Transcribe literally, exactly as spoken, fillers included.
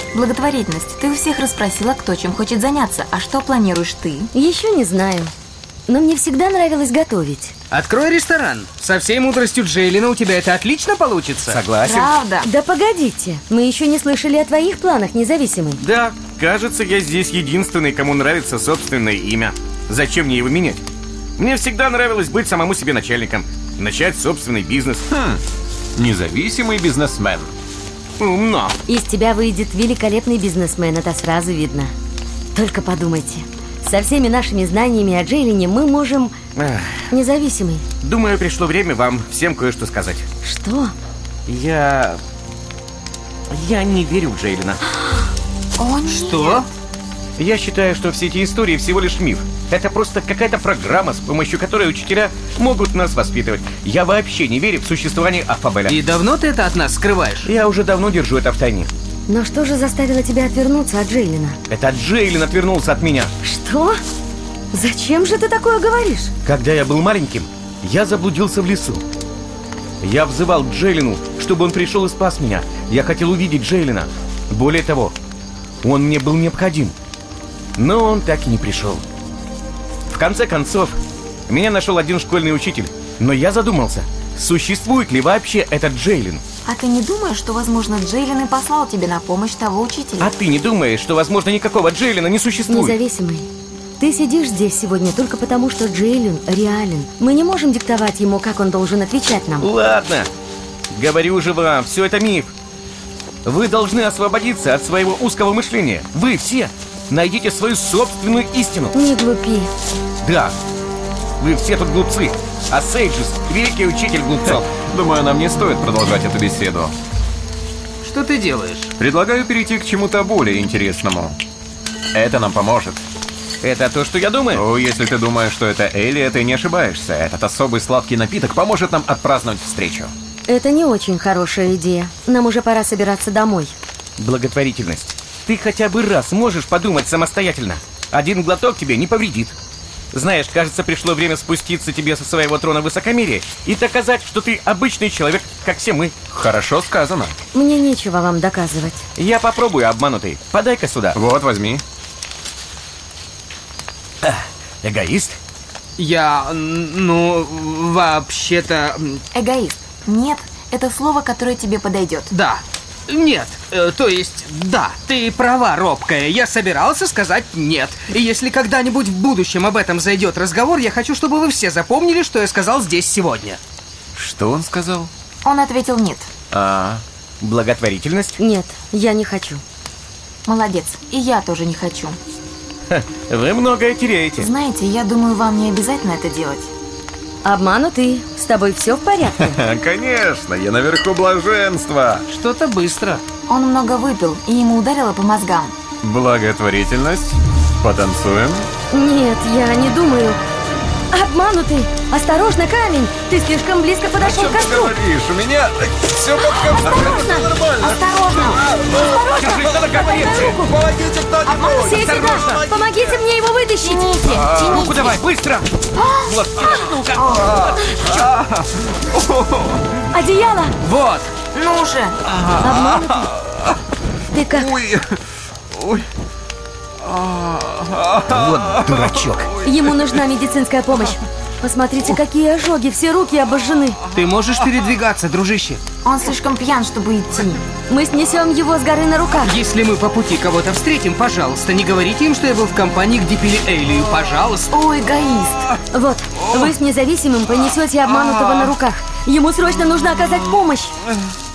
Благотворительность. Ты у всех расспросила, кто чем хочет заняться. А что планируешь ты? Еще не знаю. Но мне всегда нравилось готовить. Открой ресторан. Со всей мудростью Джейлина у тебя это отлично получится. Согласен. Правда? Да погодите, мы еще не слышали о твоих планах, независимый. Да, кажется, я здесь единственный, кому нравится собственное имя. Зачем мне его менять? Мне всегда нравилось быть самому себе начальником. Начать собственный бизнес. Хм, независимый бизнесмен. Умно. Из тебя выйдет великолепный бизнесмен, это сразу видно. Только подумайте, со всеми нашими знаниями о Джейлине мы можем... Эх. Независимый. Думаю, пришло время вам всем кое-что сказать. Что? Я... Я не верю в Джейлина. О, нет. Что? Я считаю, что все эти истории всего лишь миф. Это просто какая-то программа, с помощью которой учителя могут нас воспитывать. Я вообще не верю в существование Афабеля. И давно ты это от нас скрываешь? Я уже давно держу это в тайне. Но что же заставило тебя отвернуться от Джейлина? Это Джейлин отвернулся от меня. Что? Зачем же ты такое говоришь? Когда я был маленьким, я заблудился в лесу. Я взывал к Джейлину, чтобы он пришел и спас меня. Я хотел увидеть Джейлина. Более того, он мне был необходим. Но он так и не пришел. В конце концов, меня нашел один школьный учитель. Но я задумался, существует ли вообще этот Джейлин? А ты не думаешь, что, возможно, Джейлин и послал тебе на помощь того учителя? А ты не думаешь, что, возможно, никакого Джейлина не существует? Независимый. Ты сидишь здесь сегодня только потому, что Джейлин реален. Мы не можем диктовать ему, как он должен отвечать нам. Ладно, говорю же вам, все это миф. Вы должны освободиться от своего узкого мышления. Вы все найдите свою собственную истину. Не глупи. Да, вы все тут глупцы. А Сейджис – великий учитель глупцов. Думаю, нам не стоит продолжать эту беседу. Что ты делаешь? Предлагаю перейти к чему-то более интересному. Это нам поможет. Это то, что я думаю? Ну, если ты думаешь, что это Эли, ты не ошибаешься. Этот особый сладкий напиток поможет нам отпраздновать встречу. Это не очень хорошая идея. Нам уже пора собираться домой. Благотворительность. Ты хотя бы раз можешь подумать самостоятельно. Один глоток тебе не повредит. Знаешь, кажется, пришло время спуститься тебе со своего трона высокомерия и доказать, что ты обычный человек, как все мы. Хорошо сказано. Мне нечего вам доказывать. Я попробую, обманутый. Подай-ка сюда. Вот, возьми. А, эгоист? Я, ну, вообще-то... Эгоист. Нет, это слово, которое тебе подойдет. Да. Нет, э, то есть, да, ты права, робкая. Я собирался сказать нет. И если когда-нибудь в будущем об этом зайдет разговор, я хочу, чтобы вы все запомнили, что я сказал здесь сегодня. Что он сказал? Он ответил нет. А, благотворительность? Нет, я не хочу. Молодец. И я тоже не хочу. Ха, вы многое теряете. Знаете, я думаю, вам не обязательно это делать. Обманутый, с тобой все в порядке? Конечно, я наверху блаженства. Что-то быстро. Он много выпил, и ему ударило по мозгам. Благотворительность. Потанцуем. Нет, я не думаю. Обманутый! Осторожно, камень! Ты слишком близко подошел к костру! говоришь? У меня все под контролем. Осторожно! Нормально. Осторожно! Держись, надо как Подай руку! Помогите кто-нибудь. Все сюда! Помогите мне его вытащить! Тяните, Руку тяните. давай, быстро! Вот, ну-ка! Одеяло! Вот. Ну же! Обманутый! Ты как? Ой. Ой. Вот дурачок. Ему нужна медицинская помощь. Посмотрите, какие ожоги, все руки обожжены. Ты можешь передвигаться, дружище. Он слишком пьян, чтобы идти. Мы снесем его с горы на руках. Если мы по пути кого-то встретим, пожалуйста, не говорите им, что я был в компании, где пили Эйлию, пожалуйста. О, эгоист! Вот, вы с независимым понесете обманутого на руках. Ему срочно нужно оказать помощь.